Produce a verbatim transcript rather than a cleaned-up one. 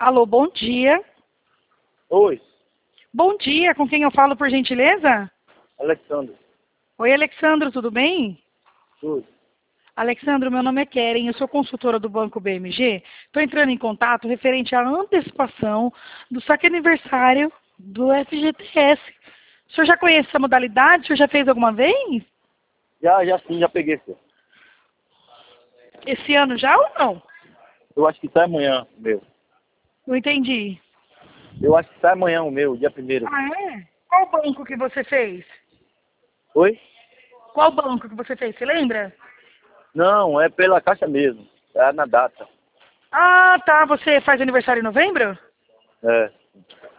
Alô, bom dia. Oi, Bom dia, com quem eu falo, por gentileza? Alexandre. Oi, Alexandro, tudo bem? Tudo. Alexandro, meu nome é Keren, eu sou consultora do Banco B M G. Estou entrando em contato referente à antecipação do saque aniversário do F G T S. O senhor já conhece essa modalidade? O senhor já fez alguma vez? Já, já sim, já peguei, senhor. Esse ano já ou não? Eu acho que sai amanhã o meu. Não entendi. Eu acho que sai amanhã o meu, dia primeiro. Ah, é? Qual banco que você fez? Oi? Qual banco que você fez? Você lembra? Não, é pela caixa mesmo. É na data. Ah, tá. Você faz aniversário em novembro? É.